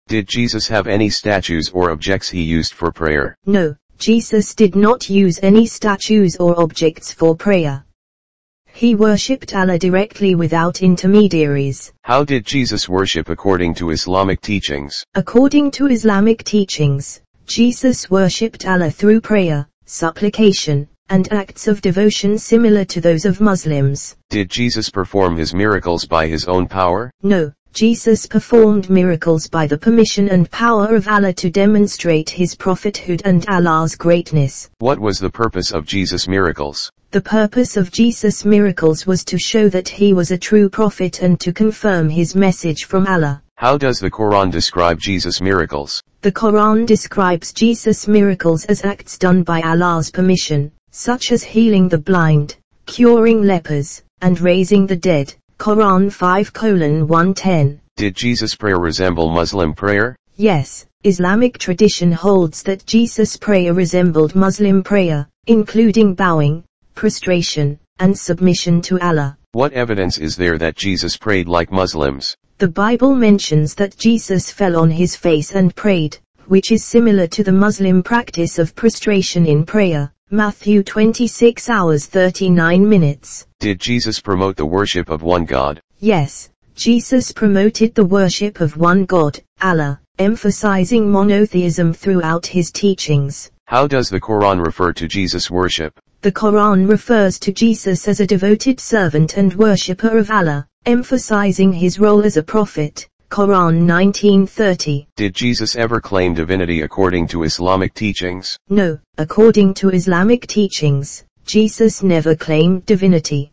Did Jesus have any statues or objects he used for prayer? No, Jesus did not use any statues or objects for prayer. He worshipped Allah directly without intermediaries. How did Jesus worship according to Islamic teachings? According to Islamic teachings, Jesus worshipped Allah through prayer, supplication, and acts of devotion similar to those of Muslims. Did Jesus perform his miracles by his own power? No, Jesus performed miracles by the permission and power of Allah to demonstrate his prophethood and Allah's greatness. What was the purpose of Jesus' miracles? The purpose of Jesus' miracles was to show that he was a true prophet and to confirm his message from Allah. How does the Quran describe Jesus' miracles? The Quran describes Jesus' miracles as acts done by Allah's permission, such as healing the blind, curing lepers, and raising the dead. Quran 5:110. Did Jesus' prayer resemble Muslim prayer? Yes, Islamic tradition holds that Jesus' prayer resembled Muslim prayer, including bowing, prostration, and submission to Allah. What evidence is there that Jesus prayed like Muslims? The Bible mentions that Jesus fell on his face and prayed, which is similar to the Muslim practice of prostration in prayer. Matthew 26:39. Did Jesus promote the worship of one God? Yes, Jesus promoted the worship of one God, Allah, emphasizing monotheism throughout his teachings. How does the Quran refer to Jesus' worship? The Quran refers to Jesus as a devoted servant and worshipper of Allah, emphasizing his role as a prophet. Quran 19:30. Did Jesus ever claim divinity according to Islamic teachings? No, according to Islamic teachings, Jesus never claimed divinity.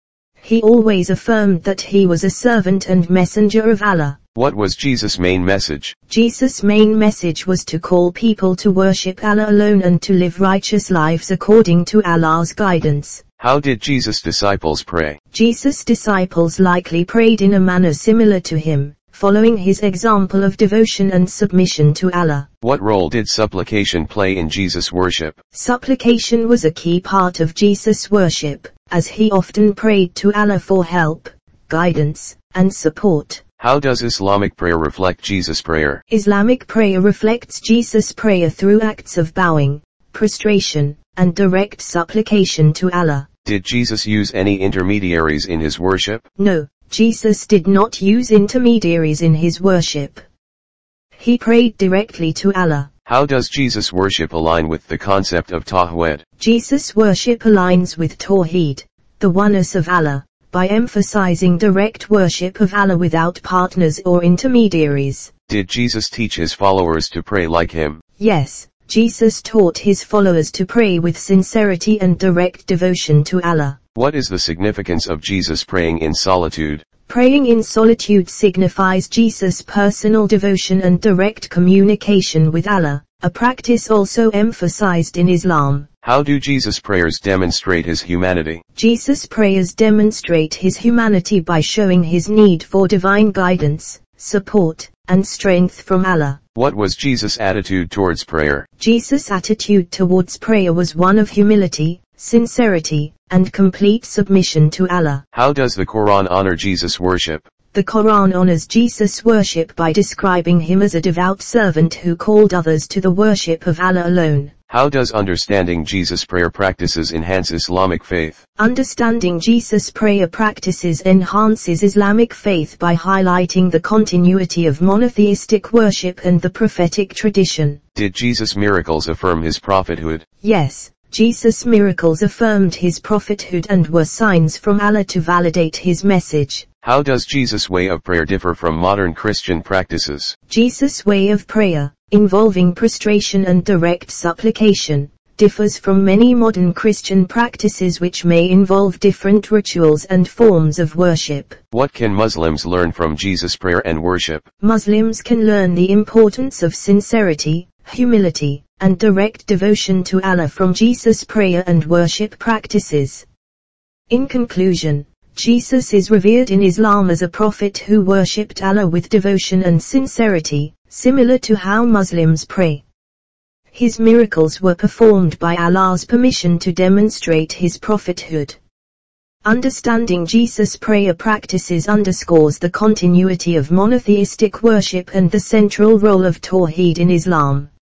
He always affirmed that he was a servant and messenger of Allah. What was Jesus' main message? Jesus' main message was to call people to worship Allah alone and to live righteous lives according to Allah's guidance. How did Jesus' disciples pray? Jesus' disciples likely prayed in a manner similar to him, following his example of devotion and submission to Allah. What role did supplication play in Jesus' worship? Supplication was a key part of Jesus' worship, as he often prayed to Allah for help, guidance, and support. How does Islamic prayer reflect Jesus' prayer? Islamic prayer reflects Jesus' prayer through acts of bowing, prostration, and direct supplication to Allah. Did Jesus use any intermediaries in his worship? No, Jesus did not use intermediaries in his worship. He prayed directly to Allah. How does Jesus' worship align with the concept of Tawhid? Jesus' worship aligns with Tawheed, the oneness of Allah, by emphasizing direct worship of Allah without partners or intermediaries. Did Jesus teach his followers to pray like him? Yes, Jesus taught his followers to pray with sincerity and direct devotion to Allah. What is the significance of Jesus praying in solitude? Praying in solitude signifies Jesus' personal devotion and direct communication with Allah, a practice also emphasized in Islam. How do Jesus' prayers demonstrate his humanity? Jesus' prayers demonstrate his humanity by showing his need for divine guidance, support, and strength from Allah. What was Jesus' attitude towards prayer? Jesus' attitude towards prayer was one of humility, sincerity, and complete submission to Allah. How does the Quran honor Jesus' worship? The Quran honors Jesus' worship by describing him as a devout servant who called others to the worship of Allah alone. How does understanding Jesus' prayer practices enhance Islamic faith? Understanding Jesus' prayer practices enhances Islamic faith by highlighting the continuity of monotheistic worship and the prophetic tradition. Did Jesus' miracles affirm his prophethood? Yes, Jesus' miracles affirmed his prophethood and were signs from Allah to validate his message. How does Jesus' way of prayer differ from modern Christian practices? Jesus' way of prayer, involving prostration and direct supplication, differs from many modern Christian practices which may involve different rituals and forms of worship. What can Muslims learn from Jesus' prayer and worship? Muslims can learn the importance of sincerity, humility, and direct devotion to Allah from Jesus' prayer and worship practices. In conclusion, Jesus is revered in Islam as a prophet who worshipped Allah with devotion and sincerity, similar to how Muslims pray. His miracles were performed by Allah's permission to demonstrate his prophethood. Understanding Jesus' prayer practices underscores the continuity of monotheistic worship and the central role of Tawheed in Islam.